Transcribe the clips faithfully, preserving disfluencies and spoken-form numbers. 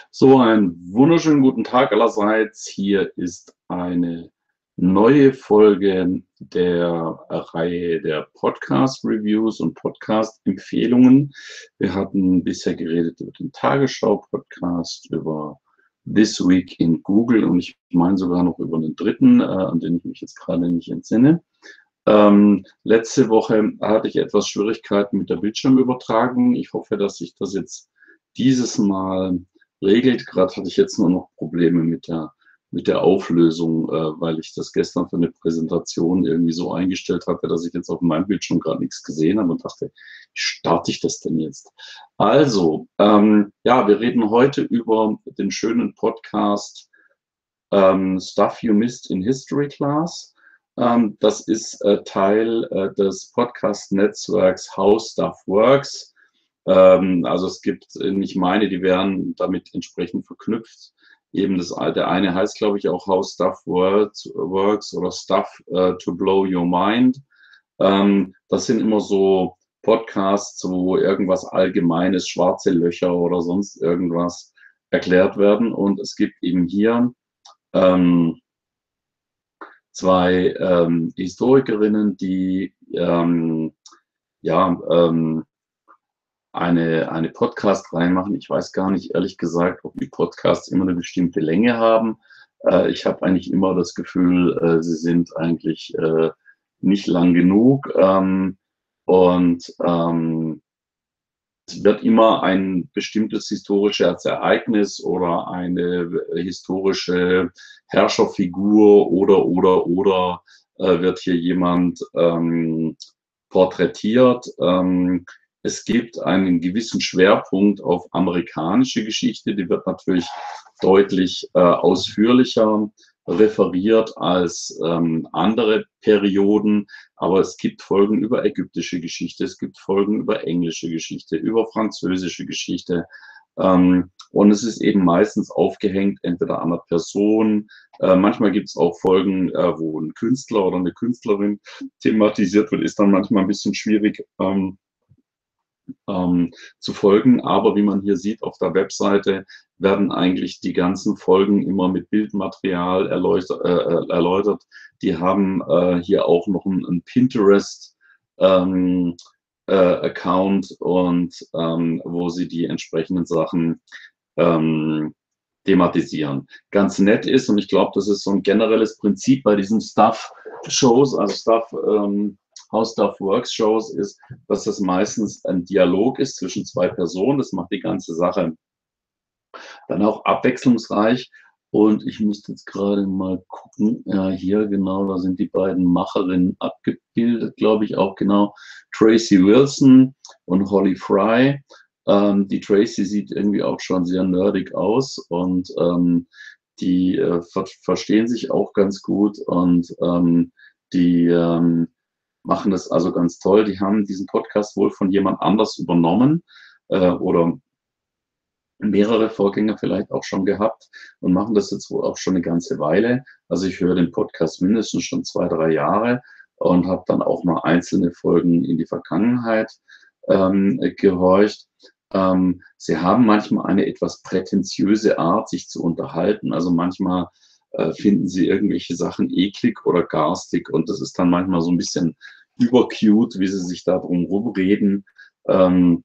So, einen wunderschönen guten Tag allerseits. Hier ist eine neue Folge der Reihe der Podcast-Reviews und Podcast-Empfehlungen. Wir hatten bisher geredet über den Tagesschau-Podcast, über This Week in Google und ich meine sogar noch über einen dritten, äh, an den ich mich jetzt gerade nicht entsinne. Ähm, letzte Woche hatte ich etwas Schwierigkeiten mit der Bildschirmübertragung. Ich hoffe, dass sich das jetzt dieses Mal regelt. Gerade hatte ich jetzt nur noch Probleme mit der, mit der Auflösung, äh, weil ich das gestern für eine Präsentation irgendwie so eingestellt hatte, dass ich jetzt auf meinem Bildschirm gerade nichts gesehen habe und dachte, wie starte ich das denn jetzt? Also, ähm, ja, wir reden heute über den schönen Podcast ähm, Stuff You Missed in History Class. Ähm, das ist äh, Teil äh, des Podcast-Netzwerks How Stuff Works. Ähm, also es gibt, äh, ich meine, die werden damit entsprechend verknüpft. Eben das, der eine heißt, glaube ich, auch How Stuff Works, works oder Stuff uh, to Blow Your Mind. Ähm, das sind immer so Podcasts, wo irgendwas Allgemeines, schwarze Löcher oder sonst irgendwas erklärt werden. Und es gibt eben hier ähm, zwei ähm, Historikerinnen, die ähm, ja, ähm, eine, eine Podcast reinmachen. Ich weiß gar nicht, ehrlich gesagt, ob die Podcasts immer eine bestimmte Länge haben. Äh, ich habe eigentlich immer das Gefühl, äh, sie sind eigentlich äh, nicht lang genug. Ähm, und ähm, es wird immer ein bestimmtes historisches Ereignis oder eine historische Herrscherfigur oder, oder, oder äh, wird hier jemand ähm, porträtiert. Ähm, es gibt einen gewissen Schwerpunkt auf amerikanische Geschichte, die wird natürlich deutlich äh, ausführlicher referiert als ähm, andere Perioden, aber es gibt Folgen über ägyptische Geschichte, es gibt Folgen über englische Geschichte, über französische Geschichte. Ähm, und es ist eben meistens aufgehängt, entweder an einer Person. Äh, manchmal gibt es auch Folgen, äh, wo ein Künstler oder eine Künstlerin thematisiert wird, ist dann manchmal ein bisschen schwierig ähm, ähm, zu folgen. Aber wie man hier sieht auf der Webseite, werden eigentlich die ganzen Folgen immer mit Bildmaterial erläutert. Äh, erläutert. Die haben äh, hier auch noch einen, einen Pinterest. Ähm, äh, Account und ähm, wo sie die entsprechenden Sachen ähm, thematisieren. Ganz nett ist, und ich glaube, das ist so ein generelles Prinzip bei diesen Stuff-Shows, also Stuff, ähm, How Stuff Works Shows, ist, dass das meistens ein Dialog ist zwischen zwei Personen. Das macht die ganze Sache dann auch abwechslungsreich. Und ich müsste jetzt gerade mal gucken, ja, hier genau, da sind die beiden Macherinnen abgebildet, glaube ich auch genau. Tracy Wilson und Holly Fry. Ähm, die Tracy sieht irgendwie auch schon sehr nerdig aus und ähm, die äh, ver verstehen sich auch ganz gut und ähm, die ähm, machen das also ganz toll. Die haben diesen Podcast wohl von jemand anders übernommen äh, oder mehrere Vorgänger vielleicht auch schon gehabt und machen das jetzt wohl auch schon eine ganze Weile. Also ich höre den Podcast mindestens schon zwei, drei Jahre und habe dann auch mal einzelne Folgen in die Vergangenheit ähm, gehorcht. Ähm, sie haben manchmal eine etwas prätentiöse Art, sich zu unterhalten. Also manchmal äh, finden sie irgendwelche Sachen eklig oder garstig und das ist dann manchmal so ein bisschen übercute, wie sie sich da drum rumreden. Ähm,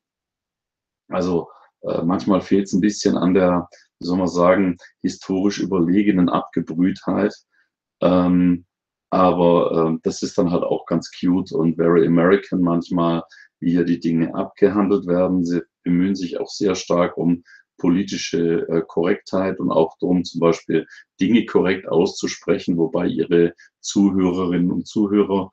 also äh, manchmal fehlt es ein bisschen an der, wie soll man sagen, historisch überlegenen Abgebrühtheit. Ähm, aber äh, das ist dann halt auch ganz cute und very American manchmal, wie hier die Dinge abgehandelt werden. Sie bemühen sich auch sehr stark um politische äh, Korrektheit und auch darum, zum Beispiel Dinge korrekt auszusprechen, wobei ihre Zuhörerinnen und Zuhörer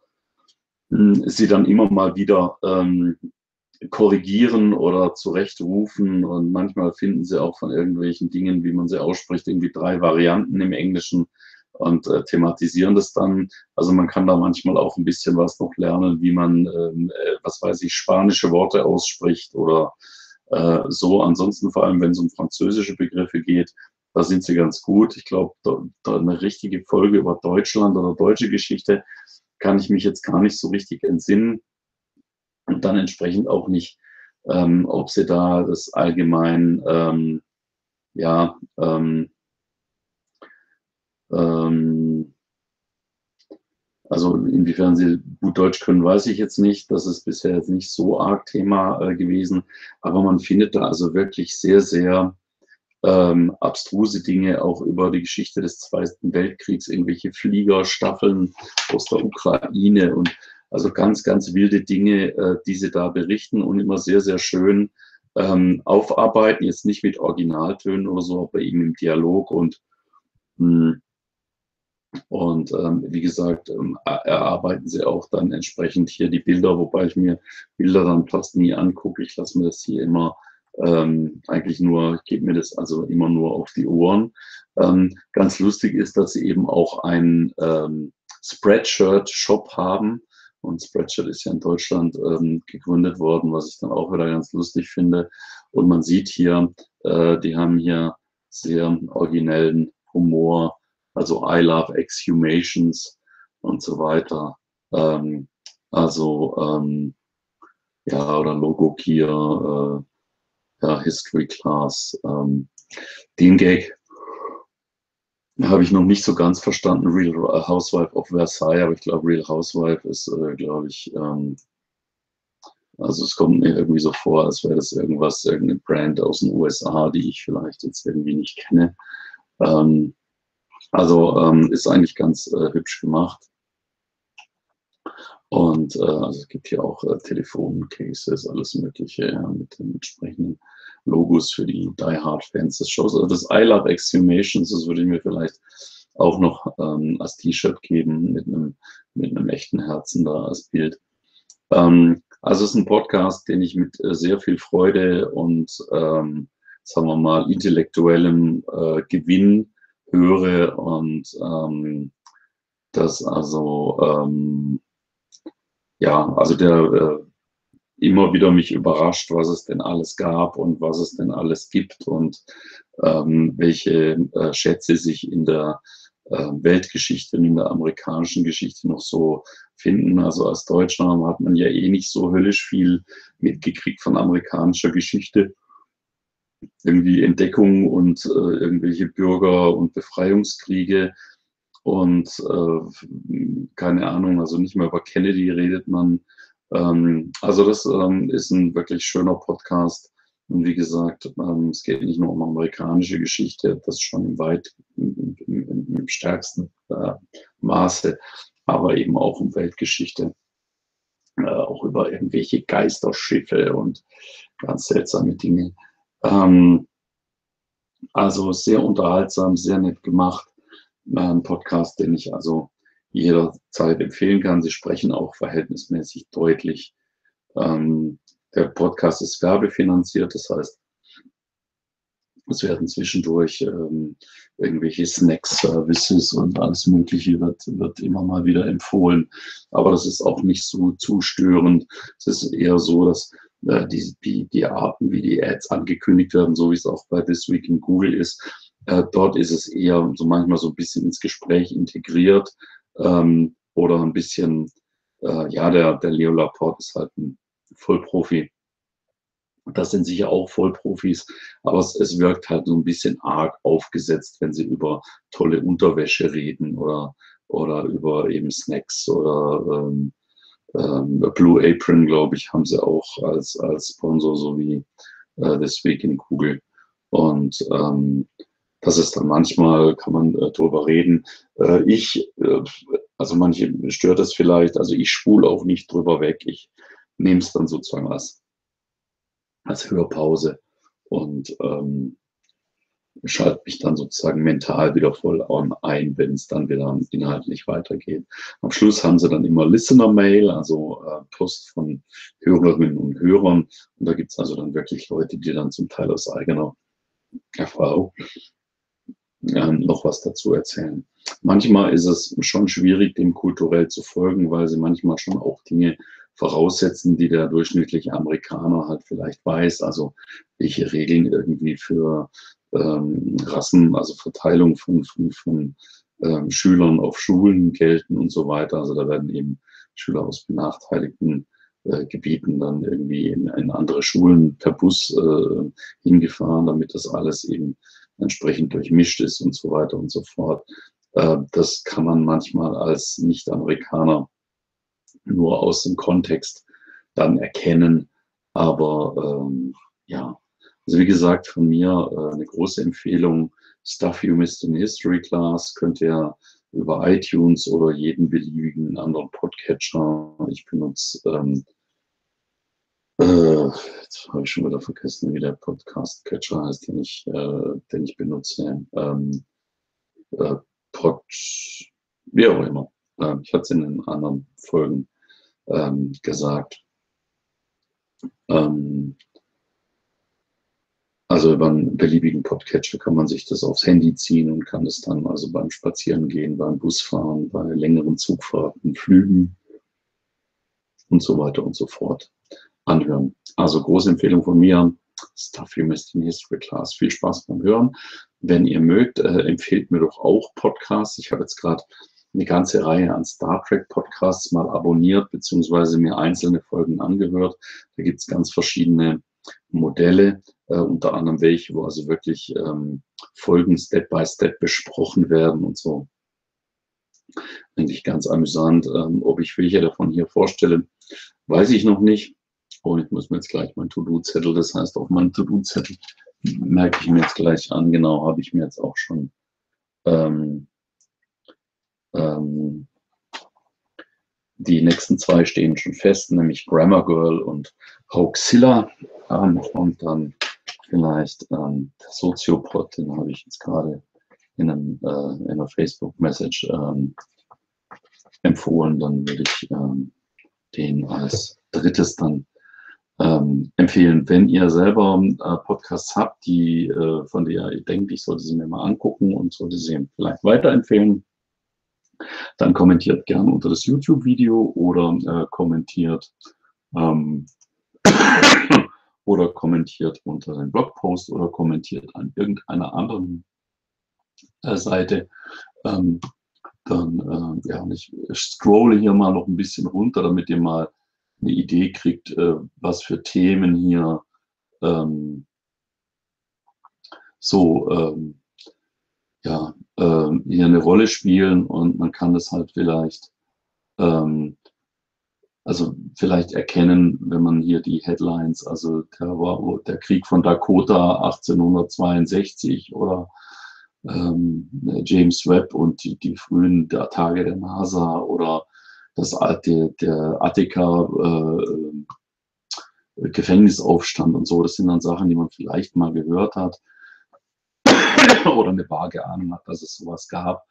mh, sie dann immer mal wieder ähm, korrigieren oder zurechtrufen und manchmal finden sie auch von irgendwelchen Dingen, wie man sie ausspricht, irgendwie drei Varianten im Englischen und äh, thematisieren das dann. Also man kann da manchmal auch ein bisschen was noch lernen, wie man, ähm, äh, was weiß ich, spanische Worte ausspricht oder äh, so. Ansonsten vor allem, wenn es um französische Begriffe geht, da sind sie ganz gut. Ich glaube, da, da eine richtige Folge über Deutschland oder deutsche Geschichte kann ich mich jetzt gar nicht so richtig entsinnen und dann entsprechend auch nicht, ähm, ob sie da das allgemein, ähm, ja, ähm, ähm, also inwiefern sie gut Deutsch können, weiß ich jetzt nicht. Das ist bisher jetzt nicht so arg Thema äh, gewesen. Aber man findet da also wirklich sehr, sehr ähm, abstruse Dinge auch über die Geschichte des Zweiten Weltkriegs, irgendwelche Fliegerstaffeln aus der Ukraine und also ganz, ganz wilde Dinge, äh, die sie da berichten und immer sehr, sehr schön ähm, aufarbeiten. Jetzt nicht mit Originaltönen oder so, aber eben im Dialog und mh, und ähm, wie gesagt, ähm, erarbeiten sie auch dann entsprechend hier die Bilder, wobei ich mir Bilder dann fast nie angucke. Ich lasse mir das hier immer ähm, eigentlich nur, ich gebe mir das also immer nur auf die Ohren. Ähm, ganz lustig ist, dass sie eben auch einen ähm, Spreadshirt-Shop haben. Und Spreadshirt ist ja in Deutschland ähm, gegründet worden, was ich dann auch wieder ganz lustig finde. Und man sieht hier, äh, die haben hier sehr originellen Humor, also I Love Exhumations und so weiter. Ähm, also ähm, ja, oder Logo Gear, äh, ja, History Class. Ähm, den Gag habe ich noch nicht so ganz verstanden, Real Housewife of Versailles, aber ich glaube, Real Housewife ist, äh, glaube ich, ähm, also es kommt mir irgendwie so vor, als wäre das irgendwas, irgendeine Brand aus den U S A, die ich vielleicht jetzt irgendwie nicht kenne. Ähm, also ähm, ist eigentlich ganz äh, hübsch gemacht. Und äh, also es gibt hier auch äh, Telefoncases, alles Mögliche ja, mit den entsprechenden Logos für die Die Hard-Fans des Shows. Also das I Love Exhumations, das würde ich mir vielleicht auch noch ähm, als T-Shirt geben mit einem, mit einem echten Herzen da als Bild. Ähm, also es ist ein Podcast, den ich mit äh, sehr viel Freude und ähm, sagen wir mal intellektuellem äh, Gewinn höre und ähm, das also ähm, ja, also der äh, immer wieder mich überrascht, was es denn alles gab und was es denn alles gibt und ähm, welche äh, Schätze sich in der äh, Weltgeschichte und in der amerikanischen Geschichte noch so finden. Also als Deutscher hat man ja eh nicht so höllisch viel mitgekriegt von amerikanischer Geschichte. Irgendwie Entdeckung und äh, irgendwelche Bürger- und Befreiungskriege und äh, keine Ahnung, also nicht mehr über Kennedy redet man. Ähm, also das ähm, ist ein wirklich schöner Podcast. Und wie gesagt, ähm, es geht nicht nur um amerikanische Geschichte, das schon im weit, im, im, im stärksten äh, Maße, aber eben auch um Weltgeschichte, äh, auch über irgendwelche Geisterschiffe und ganz seltsame Dinge. Ähm, also sehr unterhaltsam, sehr nett gemacht. Ein Podcast, den ich also jederzeit empfehlen kann. Sie sprechen auch verhältnismäßig deutlich. Ähm, der Podcast ist werbefinanziert, das heißt, es werden zwischendurch ähm, irgendwelche Snack-Services und alles Mögliche wird, wird immer mal wieder empfohlen. Aber das ist auch nicht so zu störend. Es ist eher so, dass äh, die, die, die Arten, wie die Ads angekündigt werden, so wie es auch bei This Week in Google ist, äh, dort ist es eher so manchmal so ein bisschen ins Gespräch integriert ähm, oder ein bisschen, äh, ja, der, der Leo Laporte ist halt ein Vollprofi. Das sind sicher auch Vollprofis, aber es, es wirkt halt so ein bisschen arg aufgesetzt, wenn sie über tolle Unterwäsche reden oder, oder über eben Snacks oder ähm, ähm, Blue Apron, glaube ich, haben sie auch als, als Sponsor, so wie äh, This Week in Google. Und ähm, das ist dann manchmal, kann man äh, drüber reden. Äh, ich, äh, also manche stört das vielleicht, also ich spule auch nicht drüber weg. Ich nehme es dann sozusagen als als Hörpause und ähm, schalte mich dann sozusagen mental wieder voll ein, wenn es dann wieder inhaltlich weitergeht. Am Schluss haben sie dann immer Listener-Mail, also äh, Post von Hörerinnen und Hörern. Und da gibt es also dann wirklich Leute, die dann zum Teil aus eigener Erfahrung äh, noch was dazu erzählen. Manchmal ist es schon schwierig, dem kulturell zu folgen, weil sie manchmal schon auch Dinge voraussetzen, die der durchschnittliche Amerikaner halt vielleicht weiß. Also welche Regeln irgendwie für ähm, Rassen, also Verteilung von, von, von ähm, Schülern auf Schulen gelten und so weiter. Also da werden eben Schüler aus benachteiligten äh, Gebieten dann irgendwie in, in andere Schulen per Bus äh, hingefahren, damit das alles eben entsprechend durchmischt ist und so weiter und so fort. Äh, das kann man manchmal als Nicht-Amerikaner nur aus dem Kontext dann erkennen. Aber ähm, ja, also wie gesagt, von mir äh, eine große Empfehlung. Stuff You Missed in History Class könnt ihr über iTunes oder jeden beliebigen anderen Podcatcher. Ich benutze, ähm, äh, jetzt habe ich schon wieder vergessen, wie der Podcast-Catcher heißt, den ich, äh, den ich benutze. Ähm, äh, Pod, wie auch immer. Äh, ich hatte es in den anderen Folgen ähm, gesagt. Ähm, also über einen beliebigen Podcatcher kann man sich das aufs Handy ziehen und kann es dann also beim Spazierengehen, beim Busfahren, bei längeren Zugfahrten, Flügen und so weiter und so fort anhören. Also große Empfehlung von mir, Stuff You Missed in History Class. Viel Spaß beim Hören. Wenn ihr mögt, äh, empfehlt mir doch auch Podcasts. Ich habe jetzt gerade eine ganze Reihe an Star Trek Podcasts mal abonniert, beziehungsweise mir einzelne Folgen angehört. Da gibt es ganz verschiedene Modelle, äh, unter anderem welche, wo also wirklich ähm, Folgen Step by Step besprochen werden und so. Eigentlich ganz amüsant. Ähm, ob ich welche davon hier vorstelle, weiß ich noch nicht. Und ich muss mir jetzt gleich meinen To-Do-Zettel, das heißt auf meinen To-Do-Zettel merke ich mir jetzt gleich an, genau, habe ich mir jetzt auch schon ähm, ähm, die nächsten zwei stehen schon fest, nämlich Grammar Girl und Hoaxilla. Ähm, und dann vielleicht ähm, der Soziopod, den habe ich jetzt gerade in, einem, äh, in einer Facebook-Message ähm, empfohlen. Dann würde ich ähm, den als drittes dann ähm, empfehlen. Wenn ihr selber äh, Podcasts habt, die, äh, von der ihr denkt, ich sollte sie mir mal angucken und sollte sie vielleicht weiterempfehlen, dann kommentiert gerne unter das YouTube-Video oder äh, kommentiert ähm, oder kommentiert unter den Blogpost oder kommentiert an irgendeiner anderen äh, Seite. Ähm, dann, äh, ja, ich scrolle hier mal noch ein bisschen runter, damit ihr mal eine Idee kriegt, äh, was für Themen hier ähm, so ähm, ja, ähm, hier eine Rolle spielen und man kann das halt vielleicht ähm, also vielleicht erkennen, wenn man hier die Headlines, also der, war, der Krieg von Dakota achtzehnhundertzweiundsechzig oder ähm, James Webb und die, die frühen der Tage der NASA oder das alte, der Attika äh, Gefängnisaufstand und so, das sind dann Sachen, die man vielleicht mal gehört hat oder eine vage Ahnung hat, dass es sowas gab.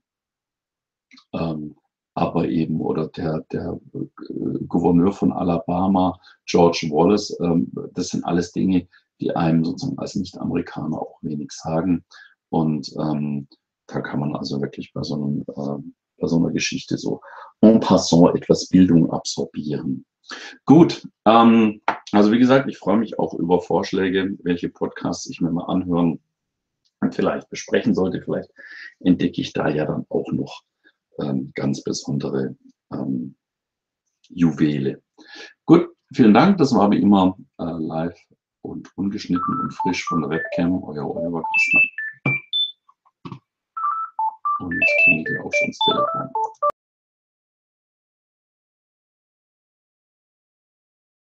Ähm, aber eben, oder der, der äh, Gouverneur von Alabama, George Wallace, ähm, das sind alles Dinge, die einem sozusagen als Nicht-Amerikaner auch wenig sagen. Und ähm, da kann man also wirklich bei so, einem, äh, bei so einer Geschichte so en passant etwas Bildung absorbieren. Gut, ähm, also wie gesagt, ich freue mich auch über Vorschläge, welche Podcasts ich mir mal anhören und vielleicht besprechen sollte. Vielleicht entdecke ich da ja dann auch noch ähm, ganz besondere ähm, Juwele. Gut, vielen Dank. Das war wie immer äh, live und ungeschnitten und frisch von der Webcam. Euer Oliver Kastner. Und jetzt klingelt ja auch schon das Telefon.